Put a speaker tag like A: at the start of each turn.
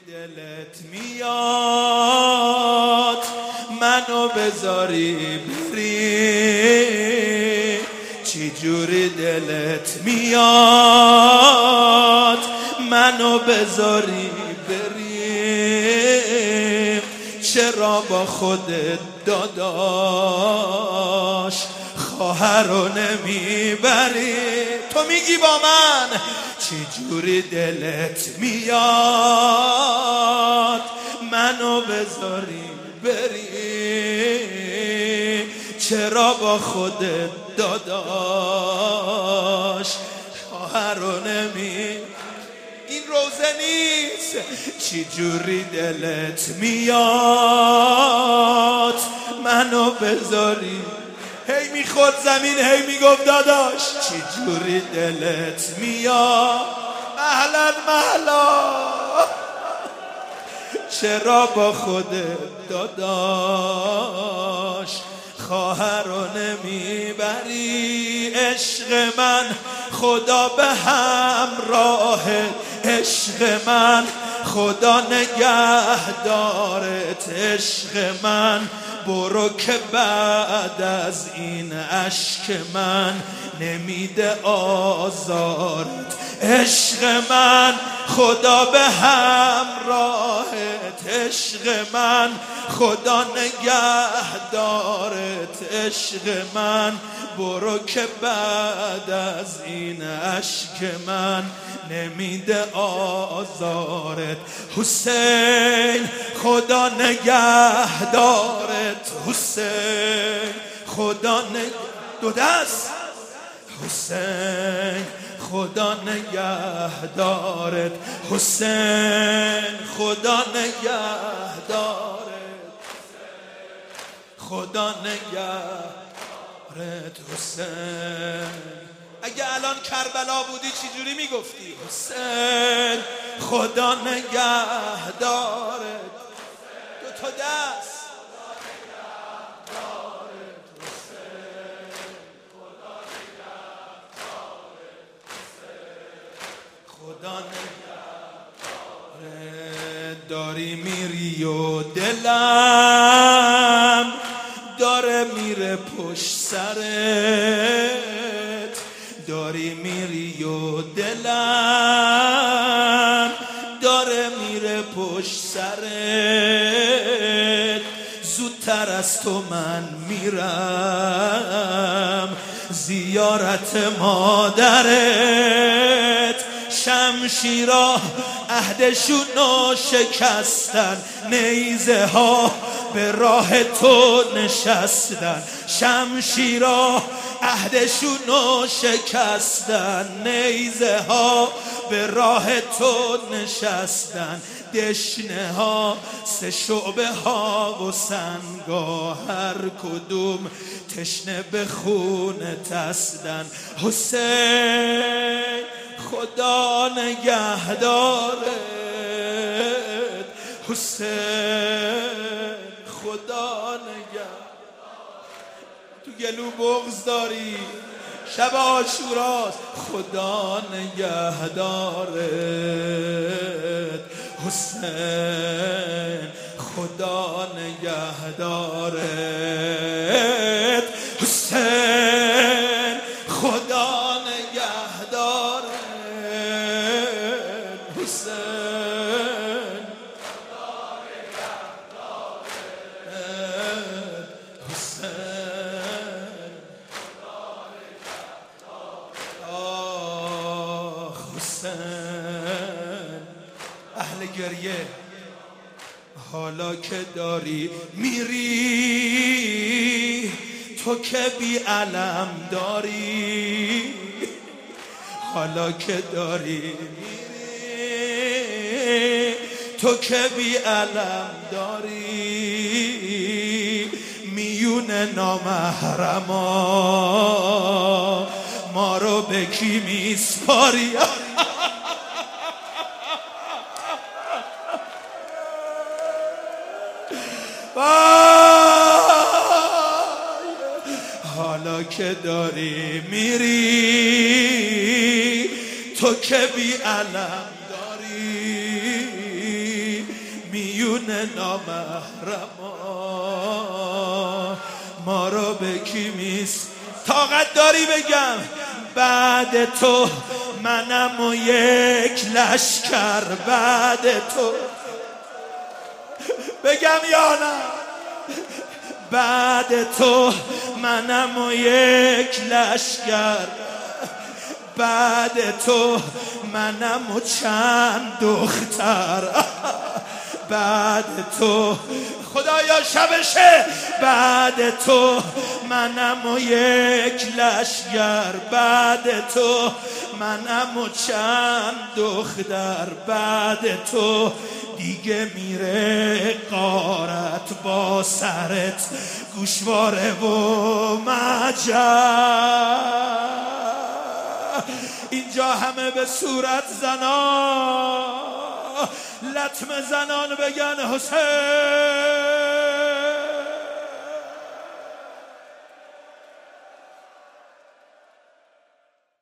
A: دلت میاد منو بذاری بری، چی جوری دلت میاد منو بذاری بری، چرا با خودت داداش خواهر رو نمیبری؟ تو میگی با من چی جوری دلت میاد منو بذاری بری، چرا با خودت داداش خواهر رو نمی؟ این روزه نیست. چی جوری دلت میاد منو بذاری؟ هی میخورد زمین، هی میگفت داداش چی جوری دلت میاد؟ مهلا مهلا، چرا با خودت داداش خواهر رو نمیبری؟ عشق من خدا به همراهت، عشق من خدا نگهدارت، عشق من برو که بعد از این اشک من نمیده آزارت، عشق من خدا به همراهت، عشق من خدا نگهدارت، عشق من برو که بعد از این اشک من نمیده آزارت. حسین خدا نگهدارت، حسین خدا دو دست، حسین خدا نگهدارت، حسین خدا نگهدارت، خدا نگهدارت حسین. اگه الان کربلا بودی چی جوری میگفتی؟ حسین خدا نگهدارت، دو تا دست، خدا نگهدارت. داری میری و دلم داره میره پشت سرت، داری میری و دلم داره میره پشت سرت، زودتر از تو من میرم زیارت مادرت. شمشیرا عهدشونو شکستن، نیزه ها به راه تو نشستن، شمشیرا عهدشونو شکستن، نیزه ها به راه تو نشستن، دشنه ها سه شعبه ها و سنگا هر کدوم تشنه به خون تستن. حسین خدا نگهدارت، حسین خدا نگهدارت. تو گلو بغض داری، شب عاشوراست، خدا نگهدارت حسین، خدا نگهدارت حسین، خدا نگهدارت حسین، خدا نگهدارت حسین، آه حسین. اهل گریه حالا که داری میری، تو که بی علم داری، حالا که داری میری، تو که بی علم داری، میون نامحرما ما رو به کی میسپاری؟ حالا که داری میری، تو که بی علم داری، میون نامحرما ما رو به کی میس طاقت داری بگم بعد تو منم و یک لشکر بعد تو بگم یا نه بعد تو منم و یک لشکر بعد تو منم و چند دختر بعد تو خدایا شبشه بعد تو منم و یک لشگر بعد تو منم و چند دختر بعد تو دیگه میره قارت با سرت گوشواره و مجر اینجا همه به صورت زنان لطم زنان بگن حسین